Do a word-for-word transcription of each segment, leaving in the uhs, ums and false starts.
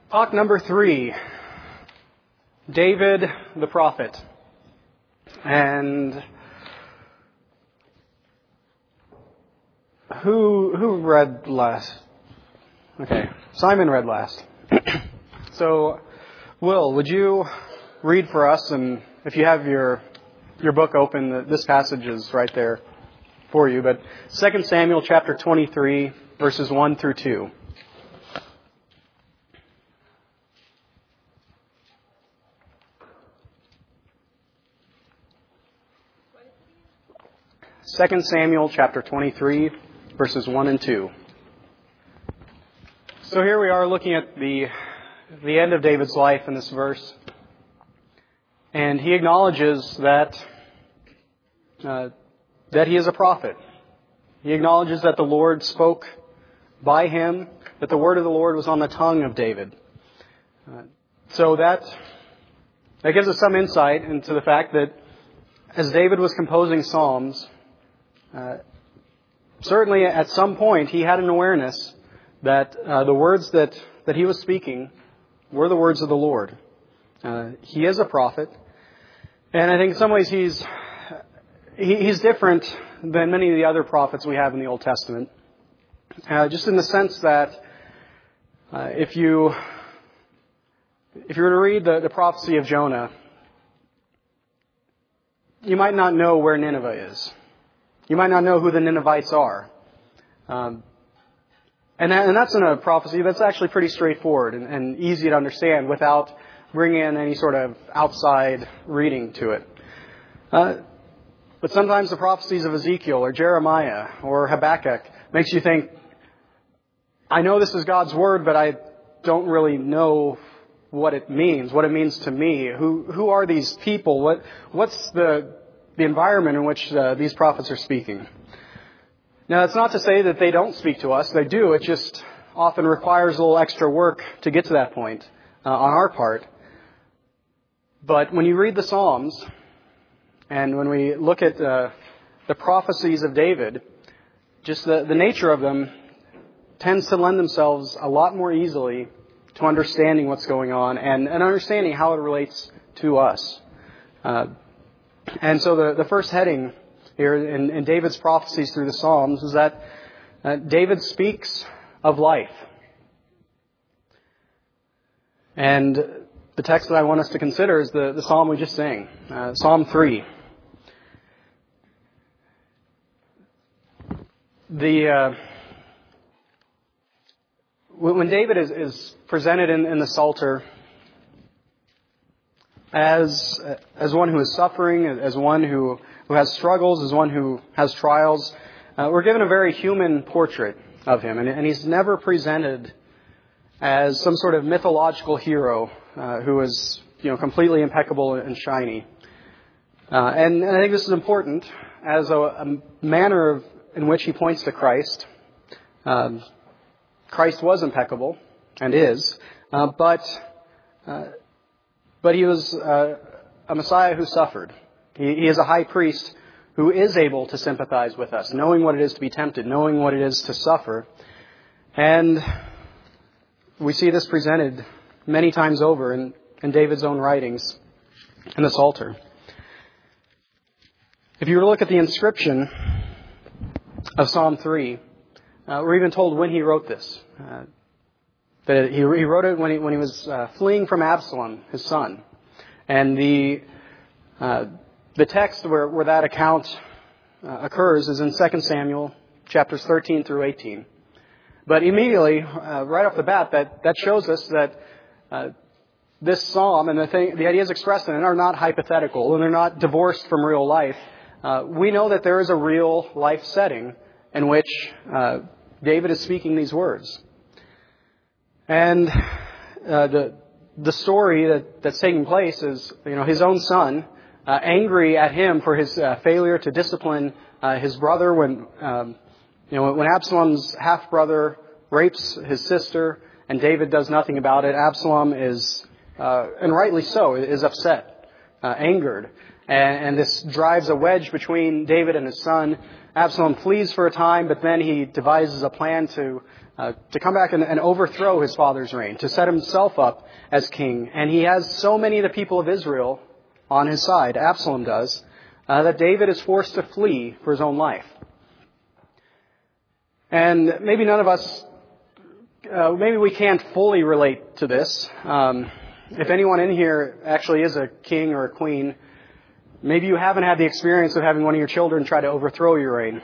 Talk number three, David the prophet. And who who read last? Okay, Simon read last. So, Will, would you read for us? And if you have your your book open, this passage is right there for you. But Second Samuel chapter twenty-three, verses one through two. Second Samuel chapter twenty-three, verses one and two. So here we are looking at the the end of David's life in this verse. And he acknowledges that uh, that he is a prophet. He acknowledges that the Lord spoke by him, that the word of the Lord was on the tongue of David. Uh, so that, that gives us some insight into the fact that as David was composing Psalms, Uh, certainly at some point he had an awareness that uh, the words that, that he was speaking were the words of the Lord. Uh, he is a prophet, and I think in some ways he's he, he's different than many of the other prophets we have in the Old Testament. Uh, just in the sense that uh, if you if you were to read the, the prophecy of Jonah, you might not know where Nineveh is. You might not know who the Ninevites are. Um, and, that, and that's in a prophecy that's actually pretty straightforward and, and easy to understand without bringing in any sort of outside reading to it. Uh, but sometimes the prophecies of Ezekiel or Jeremiah or Habakkuk makes you think, I know this is God's word, but I don't really know what it means, what it means to me. Who who are these people? What what's the the environment in which uh, these prophets are speaking? Now, it's not to say that they don't speak to us. They do. It just often requires a little extra work to get to that point uh, on our part. But when you read the Psalms, and when we look at uh, the prophecies of David, just the, the nature of them tends to lend themselves a lot more easily to understanding what's going on and, and understanding how it relates to us. Uh, And so the, the first heading here in, in David's prophecies through the Psalms is that uh, David speaks of life. And the text that I want us to consider is the, the psalm we just sang, uh, Psalm three. The uh, when David is, is presented in, in the Psalter as as one who is suffering, as one who, who has struggles, as one who has trials, uh, we're given a very human portrait of him. And, and he's never presented as some sort of mythological hero uh, who is, you know, completely impeccable and shiny. Uh, and, and I think this is important as a, a manner of, in which he points to Christ. Um, Christ was impeccable and is, uh, but uh, But he was uh, a Messiah who suffered. He, he is a high priest who is able to sympathize with us, knowing what it is to be tempted, knowing what it is to suffer. And we see this presented many times over in, in David's own writings in the Psalter. If you were to look at the inscription of Psalm three, uh, we're even told when he wrote this. Uh, That he, he wrote it when he, when he was uh, fleeing from Absalom, his son. And the uh, the text where, where that account uh, occurs is in Second Samuel, chapters thirteen through eighteen. But immediately, uh, right off the bat, that, that shows us that uh, this psalm and the, thing, the ideas expressed in it are not hypothetical and they're not divorced from real life. Uh, we know that there is a real life setting in which uh, David is speaking these words. And uh, the the story that, that's taking place is, you know, his own son, uh, angry at him for his uh, failure to discipline uh, his brother when, um, you know, when Absalom's half brother rapes his sister and David does nothing about it. Absalom is, uh, and rightly so, is upset, uh, angered, and, and this drives a wedge between David and his son. Absalom flees for a time, but then he devises a plan to uh, to come back and, and overthrow his father's reign, to set himself up as king. And he has so many of the people of Israel on his side, Absalom does, uh, that David is forced to flee for his own life. And maybe none of us, uh, maybe we can't fully relate to this. Um, if anyone in here actually is a king or a queen, maybe you haven't had the experience of having one of your children try to overthrow your reign.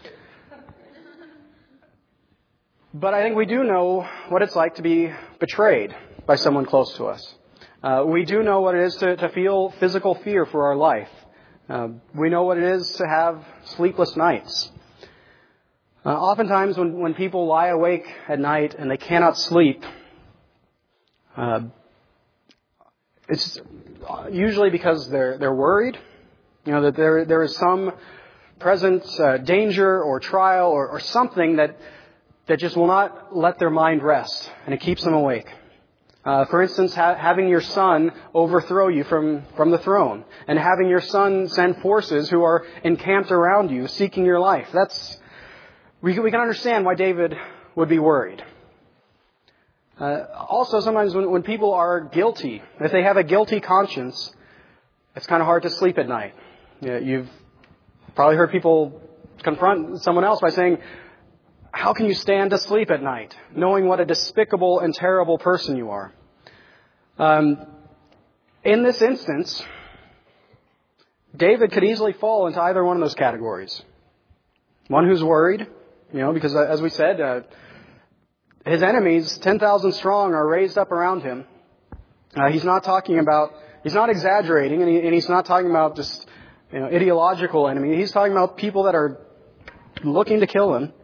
But I think we do know what it's like to be betrayed by someone close to us. Uh, we do know what it is to, to feel physical fear for our life. Uh, we know what it is to have sleepless nights. Uh, oftentimes when, when people lie awake at night and they cannot sleep, uh, it's usually because they're they're worried. You know, that there there is some present uh, danger or trial or, or something that that just will not let their mind rest, and it keeps them awake. Uh, for instance, ha- having your son overthrow you from, from the throne, and having your son send forces who are encamped around you, seeking your life. That's we can, we can understand why David would be worried. Uh, also, sometimes when, when people are guilty, if they have a guilty conscience, it's kind of hard to sleep at night. You know, you've probably heard people confront someone else by saying, "How can you stand to sleep at night, knowing what a despicable and terrible person you are?" Um, in this instance, David could easily fall into either one of those categories. One who's worried, you know, because as we said, uh, his enemies, ten thousand strong, are raised up around him. Uh, he's not talking about, he's not exaggerating, and, he, and he's not talking about just, you know, ideological enemy. He's talking about people that are looking to kill him.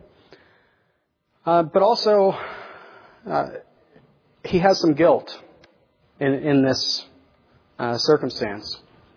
Uh, but also, uh, he has some guilt in, in this uh, circumstance.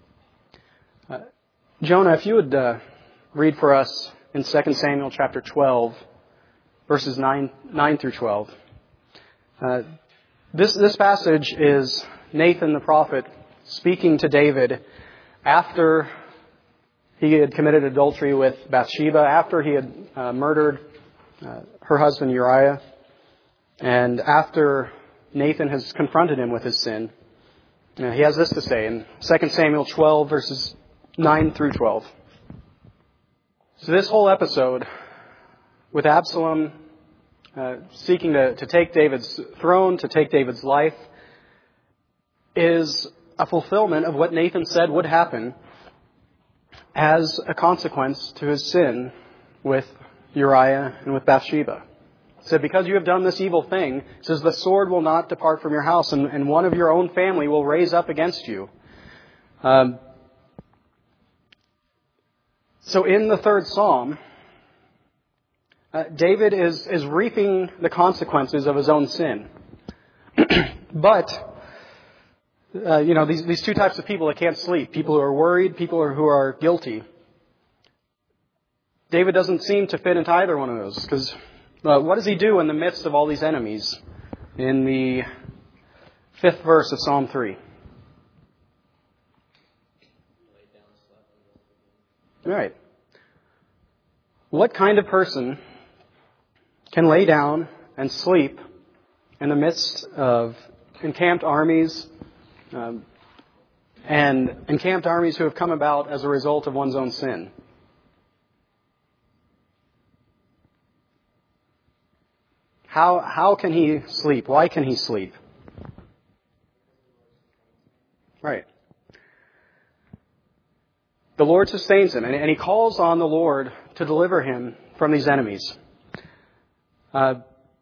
Uh, Jonah, if you would uh, read for us in Second Samuel chapter twelve, verses nine, nine through twelve. Uh, this, this passage is Nathan the prophet speaking to David after he had committed adultery with Bathsheba, after he had uh, murdered uh, her husband Uriah, and after Nathan has confronted him with his sin. Uh, he has this to say in Second Samuel twelve, verses nine through twelve. So this whole episode, with Absalom uh, seeking to, to take David's throne, to take David's life, is a fulfillment of what Nathan said would happen as a consequence to his sin with Uriah and with Bathsheba. He said, because you have done this evil thing, he says, the sword will not depart from your house, and, and one of your own family will raise up against you. Um, so in the third psalm, uh, David is, is reaping the consequences of his own sin. But Uh, you know, these, these two types of people that can't sleep, people who are worried, people who are guilty. David doesn't seem to fit into either one of those, because uh, what does he do in the midst of all these enemies in the fifth verse of Psalm three? Right. What kind of person can lay down and sleep in the midst of encamped armies, Um, and encamped armies who have come about as a result of one's own sin? How how can he sleep? Why can he sleep? Right. The Lord sustains him, and, and he calls on the Lord to deliver him from these enemies. Uh,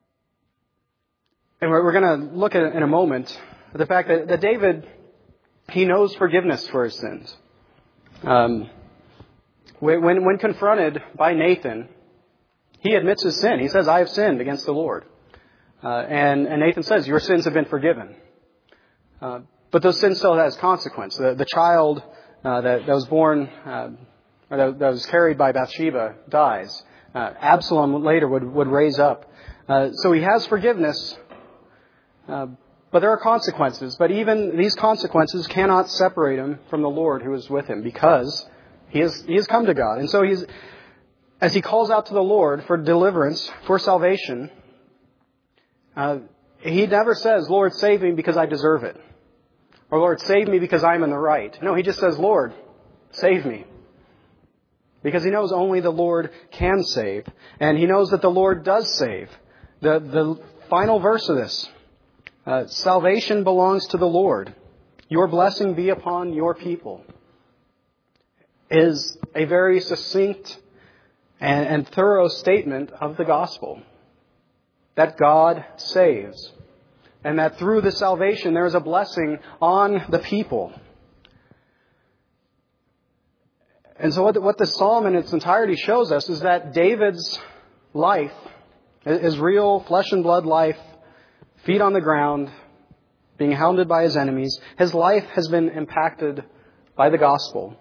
and we're, we're going to look at in a moment the fact that, that David, he knows forgiveness for his sins. Um, when, when confronted by Nathan, he admits his sin. He says, I have sinned against the Lord. Uh, and, and Nathan says, your sins have been forgiven. Uh, but those sins still has consequence. The, the child uh, that, that was born, uh, or that, that was carried by Bathsheba dies. Uh, Absalom later would, would raise up. Uh, so he has forgiveness, uh, but there are consequences. But even these consequences cannot separate him from the Lord who is with him, because he has, he has come to God. And so he's, as he calls out to the Lord for deliverance, for salvation, Uh, he never says, Lord, save me because I deserve it. Or Lord, save me because I'm in the right. No, he just says, Lord, save me. Because he knows only the Lord can save. And he knows that the Lord does save. The, the final verse of this, uh, salvation belongs to the Lord. Your blessing be upon your people, is a very succinct and, and thorough statement of the gospel. That God saves. And that through the salvation there is a blessing on the people. And so what the, what the psalm in its entirety shows us is that David's life, his real flesh and blood life, feet on the ground, being hounded by his enemies, his life has been impacted by the gospel.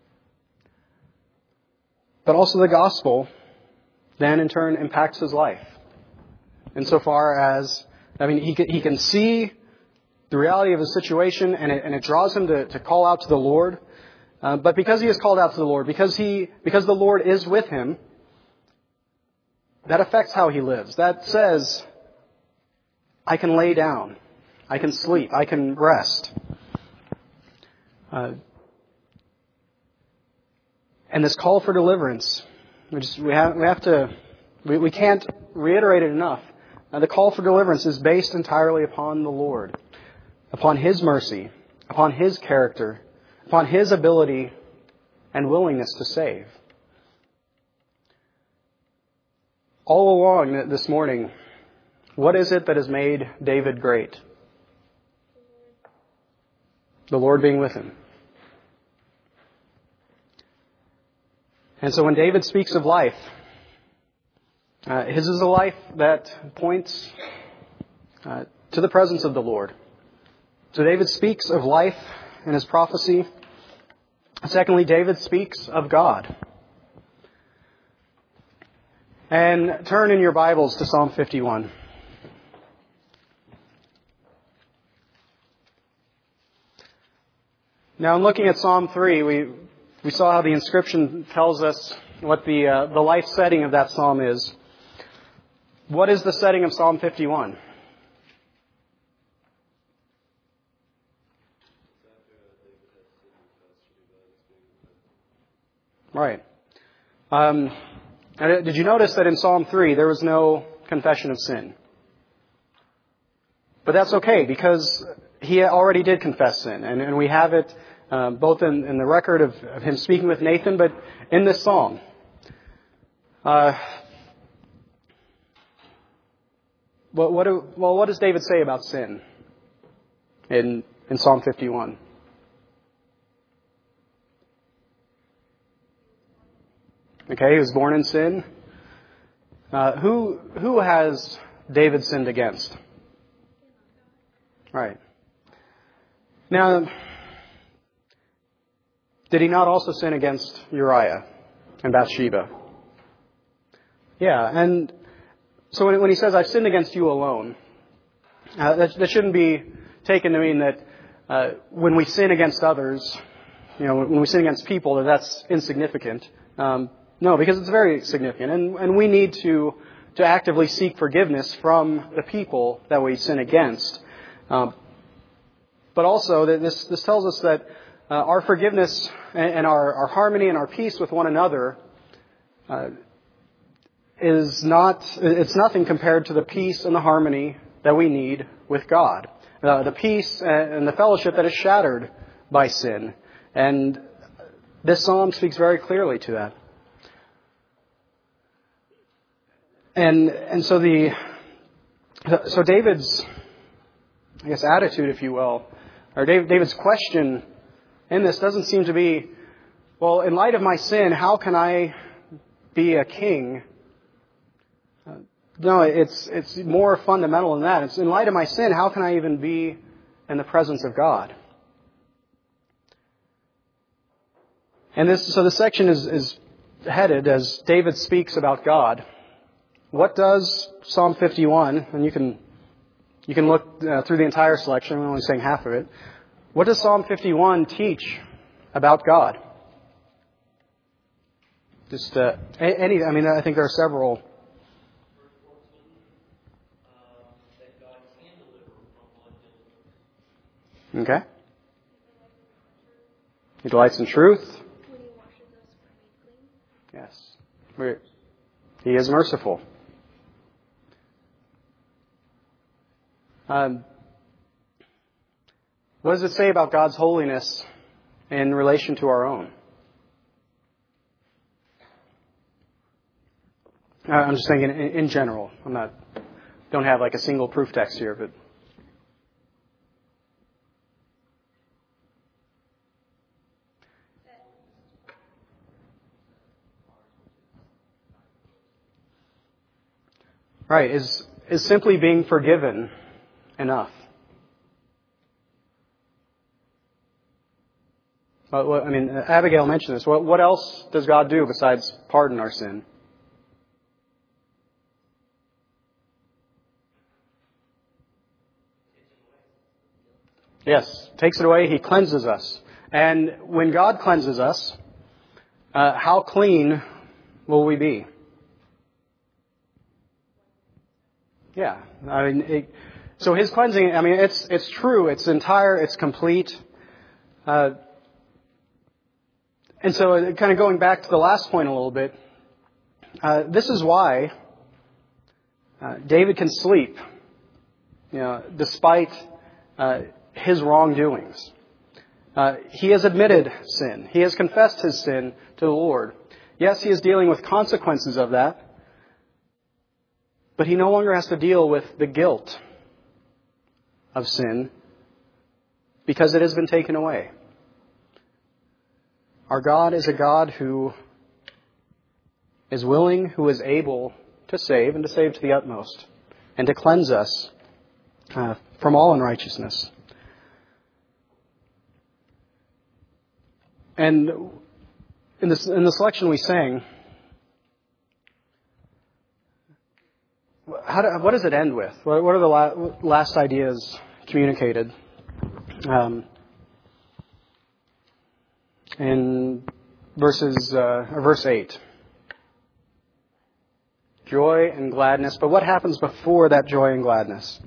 But also the gospel then in turn impacts his life. Insofar as, I mean, he can, he can see the reality of his situation and it, and it draws him to, to call out to the Lord. Uh, but because he has called out to the Lord, because he, because the Lord is with him, that affects how he lives. That says, I can lay down. I can sleep. I can rest. Uh, and this call for deliverance, we just, we have, we have to, we, we can't reiterate it enough. Uh, the call for deliverance is based entirely upon the Lord, upon His mercy, upon His character, upon His ability and willingness to save. All along this morning, what is it that has made David great? The Lord being with him. And so when David speaks of life, uh, his is a life that points uh, to the presence of the Lord. So David speaks of life in his prophecy. Secondly, David speaks of God. And turn in your Bibles to Psalm fifty-one. Now, in looking at Psalm three, we we saw how the inscription tells us what the uh, the life setting of that psalm is. What is the setting of Psalm fifty-one? Right. Um, did you notice that in Psalm three there was no confession of sin? But that's okay, because he already did confess sin, and, and we have it uh, both in, in the record of, of him speaking with Nathan, but in this psalm. Uh, what, what do, well, what does David say about sin in in Psalm fifty-one? Okay, he was born in sin. Uh, who who has David sinned against? Right. Now, did he not also sin against Uriah and Bathsheba? Yeah, and so when, when he says, I've sinned against you alone, uh, that, that shouldn't be taken to mean that uh, when we sin against others, you know, when we sin against people, that that's insignificant. Um, no, because it's very significant, and, and we need to to actively seek forgiveness from the people that we sin against. Um, but also, that this this tells us that uh, our forgiveness and, and our, our harmony and our peace with one another uh, is not, it's nothing compared to the peace and the harmony that we need with God. Uh, the peace and the fellowship that is shattered by sin. And this psalm speaks very clearly to that. And and so the so David's, I guess, attitude, if you will, or David's question in this doesn't seem to be, well, in light of my sin, how can I be a king? Uh, no, it's it's more fundamental than that. It's in light of my sin, how can I even be in the presence of God? And this, so the section is, is headed as David speaks about God. What does Psalm fifty-one, and you can you can look uh, through the entire selection, I'm only saying half of it. What does Psalm fifty-one teach about God? Just uh, any, I mean, I think there are several. Verse fourteen, uh, Okay? He delights in truth. When he washes us, we're made clean. Yes. We're, he is merciful. Um, what does it say about God's holiness in relation to our own? Uh, I'm just thinking in, in general. I'm not, don't have like a single proof text here, but. Right, is is simply being forgiven enough? But what, I mean, Abigail mentioned this. What, what else does God do besides pardon our sin? Yes, takes it away. He cleanses us. And when God cleanses us, uh, how clean will we be? Yeah, I mean, it, so His cleansing. I mean, it's it's true. It's entire. It's complete. Uh, and so, kind of going back to the last point a little bit. Uh, this is why uh, David can sleep, you know, despite uh, his wrongdoings. Uh, he has admitted sin. He has confessed his sin to the Lord. Yes, he is dealing with consequences of that. But he no longer has to deal with the guilt of sin because it has been taken away. Our God is a God who is willing, who is able to save and to save to the utmost and to cleanse us uh, from all unrighteousness. And in, this, in the selection we sang, How do, what does it end with? What, what are the la, last ideas communicated? Um, in verses, uh, or verse eight. Joy and gladness. But what happens before that joy and gladness?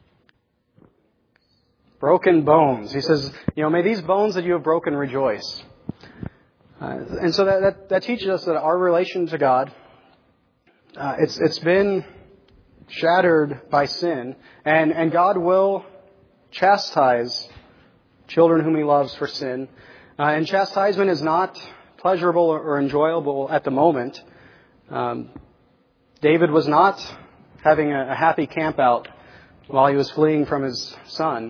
Broken bones. He says, you know, may these bones that you have broken rejoice. Uh, and so that, that, that teaches us that our relation to God, uh, it's it's been shattered by sin, and, and God will chastise children whom He loves for sin. Uh, and chastisement is not pleasurable or, or enjoyable at the moment. Um, David was not having a, a happy camp out while he was fleeing from his son.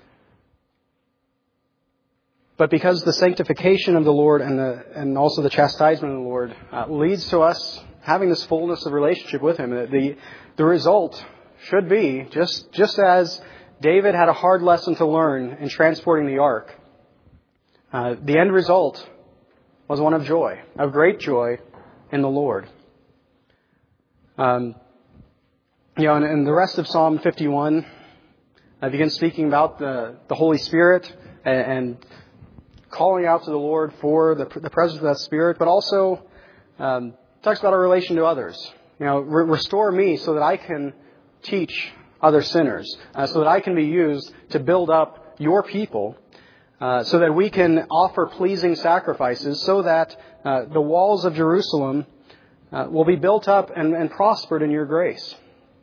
But because the sanctification of the Lord and the and also the chastisement of the Lord uh, leads to us having this fullness of relationship with Him, the the result should be just just as David had a hard lesson to learn in transporting the ark. Uh, the end result was one of joy, of great joy in the Lord. Um, you know, and, and the rest of Psalm fifty-one uh, begins speaking about the the Holy Spirit and, and calling out to the Lord for the, the presence of that Spirit, but also um, talks about our relation to others. You know, re- restore me so that I can teach other sinners, uh, so that I can be used to build up your people, uh, so that we can offer pleasing sacrifices, so that uh, the walls of Jerusalem uh, will be built up and, and prospered in your grace.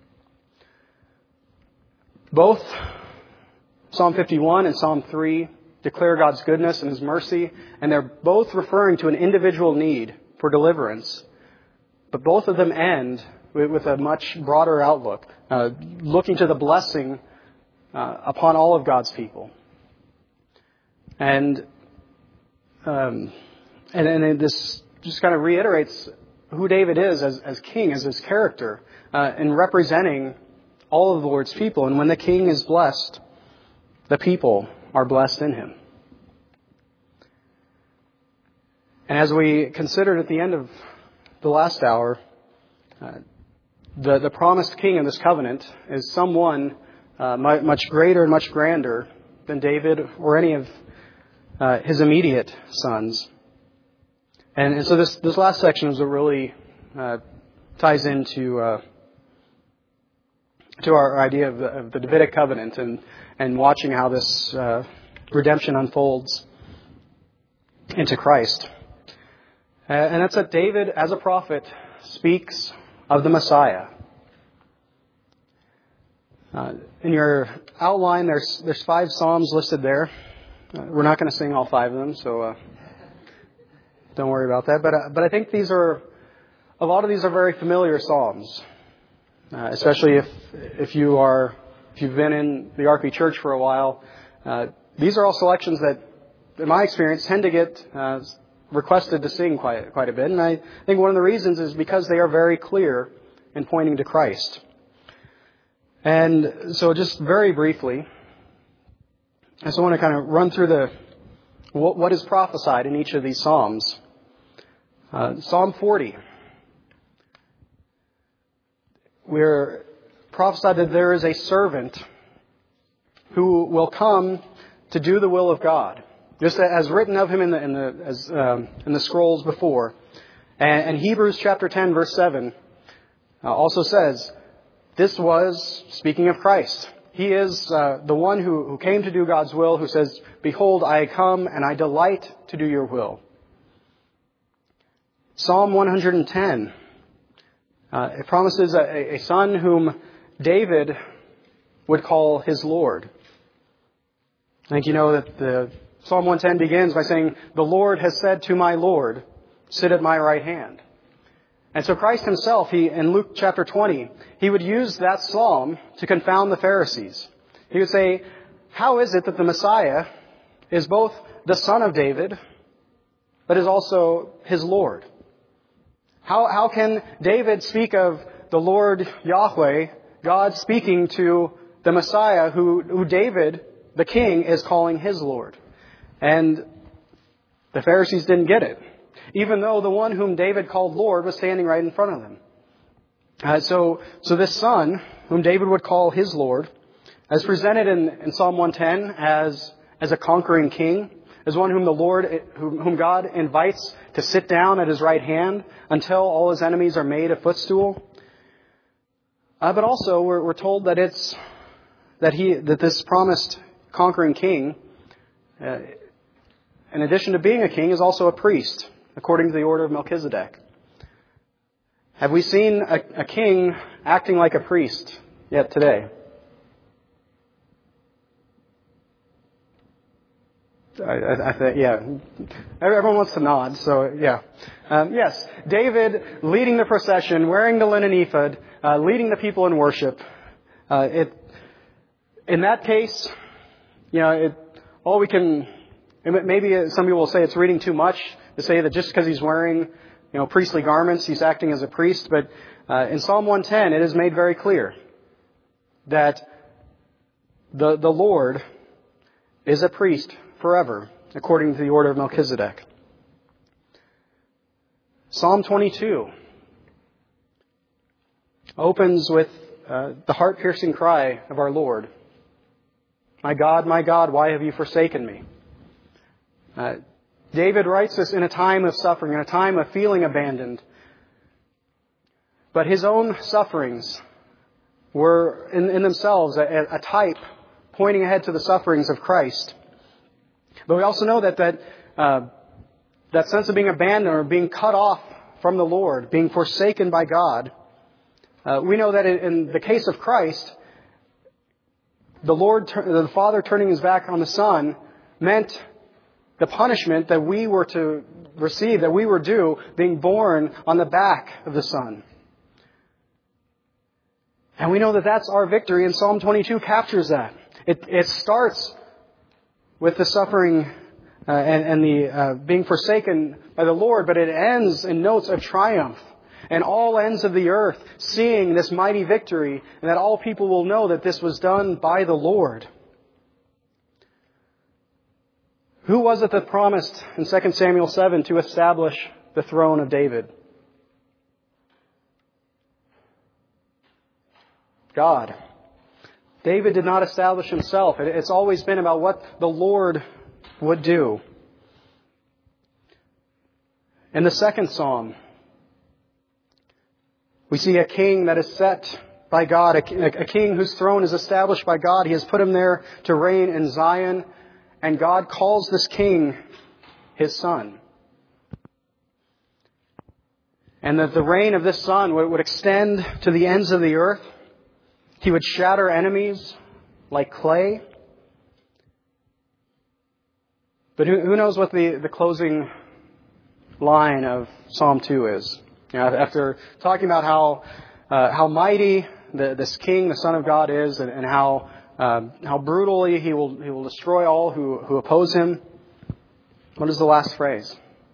Both Psalm fifty-one and Psalm three declare God's goodness and His mercy, and they're both referring to an individual need for deliverance. But both of them end with, with a much broader outlook, uh, looking to the blessing uh, upon all of God's people. And, um, and and this just kind of reiterates who David is as, as king, as his character, uh, in representing all of the Lord's people. And when the king is blessed, the people are blessed in him. And as we considered at the end of the last hour, uh, the, the promised king of this covenant is someone uh, much greater and much grander than David or any of uh, his immediate sons. And, and so this, this last section is what really uh, ties into uh, to our idea of the, of the Davidic covenant and, and watching how this uh, redemption unfolds into Christ. Uh, and that's that David, as a prophet, speaks of the Messiah. Uh, in your outline, there's there's five psalms listed there. Uh, we're not going to sing all five of them, so uh, don't worry about that. But uh, but I think these are a lot of these are very familiar psalms, uh, especially if if you are if you've been in the R P Church for a while. Uh, these are all selections that, in my experience, tend to get uh, requested to sing quite quite a bit, and I think one of the reasons is because they are very clear in pointing to Christ. And so, just very briefly, I just want to kind of run through the what, what is prophesied in each of these psalms. Uh, Psalm forty, we're prophesied that there is a servant who will come to do the will of God, just as written of him in the in the as um, in the scrolls before. And, and Hebrews chapter ten, verse seven, uh, also says, this was speaking of Christ. He is uh, the one who, who came to do God's will, who says, behold, I come and I delight to do your will. Psalm one hundred ten, uh, it promises a, a son whom David would call his Lord. I think you know that the Psalm one ten begins by saying, the Lord has said to my Lord, sit at my right hand. And so Christ himself, he in Luke chapter twenty, he would use that psalm to confound the Pharisees. He would say, how is it that the Messiah is both the son of David, but is also his Lord? How, how can David speak of the Lord Yahweh, God speaking to the Messiah who, who David, the king, is calling his Lord? And the Pharisees didn't get it, even though the one whom David called Lord was standing right in front of them. Uh, so, so this son, whom David would call his Lord, as presented in, in Psalm one ten as, as a conquering king, as one whom the Lord, whom, whom God invites to sit down at his right hand until all his enemies are made a footstool. Uh, but also, we're, we're told that it's that he that this promised conquering king, uh, in addition to being a king, is also a priest, according to the order of Melchizedek. Have we seen a, a king acting like a priest yet today? I, I, I think, yeah. Everyone wants to nod, so yeah. Um, yes, David leading the procession, wearing the linen ephod, uh, leading the people in worship. Uh, it, in that case, you know, it, all we can, maybe some people will say it's reading too much to say that just because he's wearing, you know, priestly garments, he's acting as a priest. But uh, in Psalm one ten, it is made very clear that the the Lord is a priest forever, according to the order of Melchizedek. Psalm twenty-two opens with uh, the heart-piercing cry of our Lord. My God, my God, why have you forsaken me? Uh, David writes this in a time of suffering, in a time of feeling abandoned. But his own sufferings were in, in themselves a, a type pointing ahead to the sufferings of Christ. But we also know that that, uh, that sense of being abandoned or being cut off from the Lord, being forsaken by God, uh, we know that in the case of Christ, the Lord, the Father turning his back on the Son meant the punishment that we were to receive, that we were due, being borne on the back of the Son. And we know that that's our victory, and Psalm twenty-two captures that. It, it starts with the suffering uh, and, and the uh, being forsaken by the Lord, but it ends in notes of triumph. And all ends of the earth seeing this mighty victory, and that all people will know that this was done by the Lord. Who was it that promised in Second Samuel seven to establish the throne of David? God. David did not establish himself. It's always been about what the Lord would do. In the second psalm, we see a king that is set by God, a, a king whose throne is established by God. He has put him there to reign in Zion, and God calls this king his son. And that the reign of this son would, would extend to the ends of the earth. He would shatter enemies like clay. But who, who knows what the, the closing line of Psalm two is? You know, after talking about how uh, how mighty the, this king, the Son of God, is, and, and how um, how brutally he will he will destroy all who, who oppose him. What is the last phrase?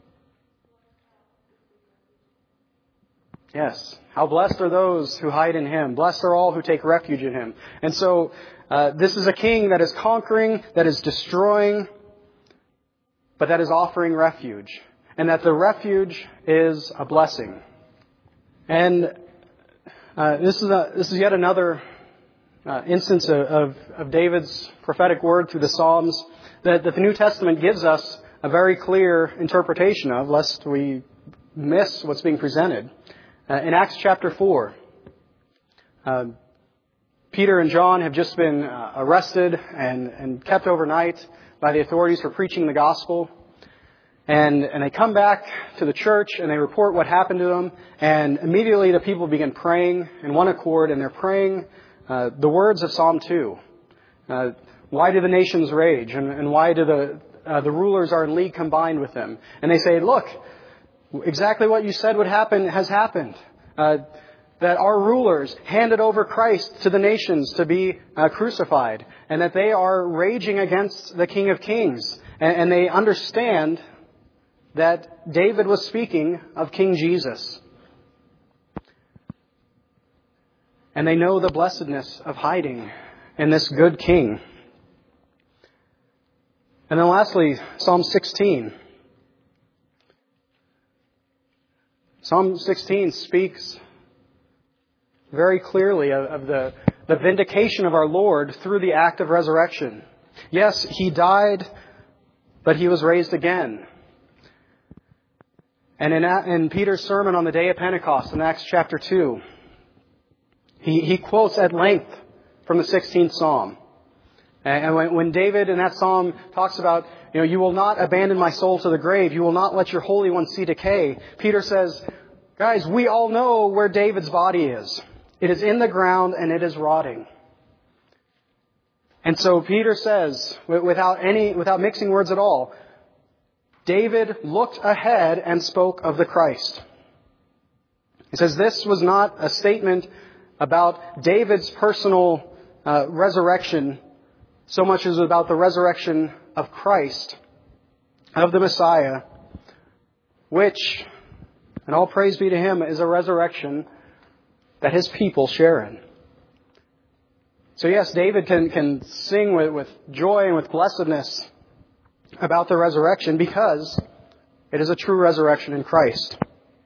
Yes. How blessed are those who hide in him. Blessed are all who take refuge in him. And so uh, this is a king that is conquering, that is destroying, but that is offering refuge. And that the refuge is a blessing. And uh, this is a, this is yet another uh, instance of, of, of David's prophetic word through the Psalms that, that the New Testament gives us a very clear interpretation of, lest we miss what's being presented. Uh, in Acts chapter four, uh, Peter and John have just been uh, arrested and, and kept overnight by the authorities for preaching the gospel. And, and they come back to the church and they report what happened to them. And immediately the people begin praying in one accord, and they're praying uh, the words of Psalm two. Uh, why do the nations rage? And, and why do the uh, the rulers are in league combined with them? And they say, look, exactly what you said would happen has happened. Uh, that our rulers handed over Christ to the nations to be uh, crucified. And that they are raging against the King of Kings. And, and they understand that David was speaking of King Jesus. And they know the blessedness of hiding in this good king. And then lastly, Psalm sixteen. Psalm sixteen speaks very clearly of, of the, the vindication of our Lord through the act of resurrection. Yes, He died, but He was raised again. And in, in Peter's sermon on the day of Pentecost in Acts chapter two, he, he quotes at length from the sixteenth Psalm. And when, when David in that psalm talks about, you know, you will not abandon my soul to the grave, you will not let your Holy One see decay, Peter says, guys, we all know where David's body is. It is in the ground and it is rotting. And so Peter says, without any, without mixing words at all, David looked ahead and spoke of the Christ. He says this was not a statement about David's personal uh, resurrection so much as about the resurrection of Christ, of the Messiah, which, and all praise be to Him, is a resurrection that His people share in. So yes, David can, can sing with, with joy and with blessedness about the resurrection because it is a true resurrection in Christ.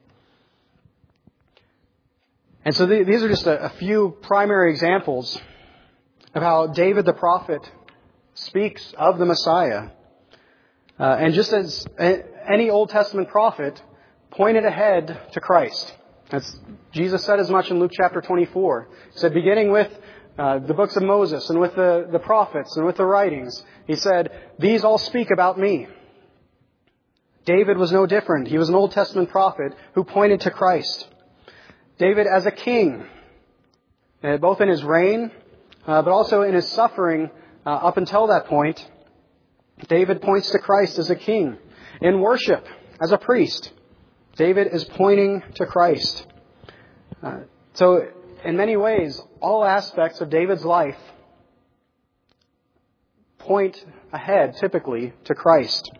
And so th- these are just a, a few primary examples of how David the prophet speaks of the Messiah. Uh, and just as any Old Testament prophet pointed ahead to Christ. That's, Jesus said as much in Luke chapter twenty-four. He said, beginning with uh, the books of Moses and with the, the prophets and with the writings, He said, these all speak about me. David was no different. He was an Old Testament prophet who pointed to Christ. David as a king, uh, both in his reign, uh, but also in his suffering uh, up until that point, David points to Christ as a king. In worship, as a priest, David is pointing to Christ. Uh, so, in many ways, all aspects of David's life point ahead, typically, to Christ.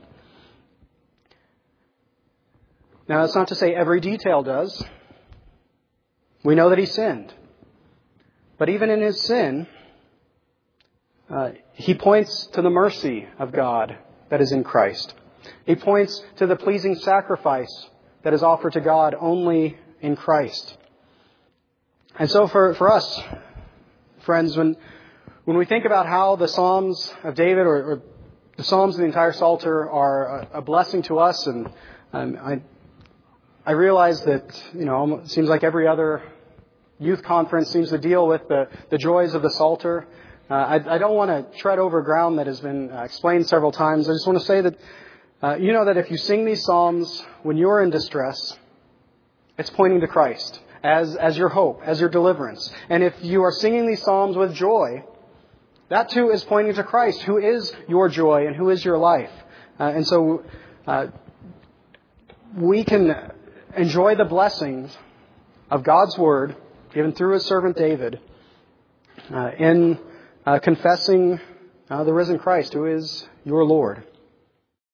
Now, that's not to say every detail does. We know that he sinned. But even in his sin, uh, he points to the mercy of God that is in Christ. He points to the pleasing sacrifice that is offered to God only in Christ. And so for, for us, friends, when when we think about how the Psalms of David or, or the Psalms of the entire Psalter are a, a blessing to us, and um, I I realize that, you know, it seems like every other youth conference seems to deal with the, the joys of the Psalter. Uh, I, I don't want to tread over ground that has been uh, explained several times. I just want to say that uh, you know that if you sing these psalms when you're in distress, it's pointing to Christ as, as your hope, as your deliverance. And if you are singing these psalms with joy, that too is pointing to Christ, who is your joy and who is your life. Uh, and so uh, we can enjoy the blessings of God's Word given through His servant David uh, in uh, confessing uh, the risen Christ, who is your Lord.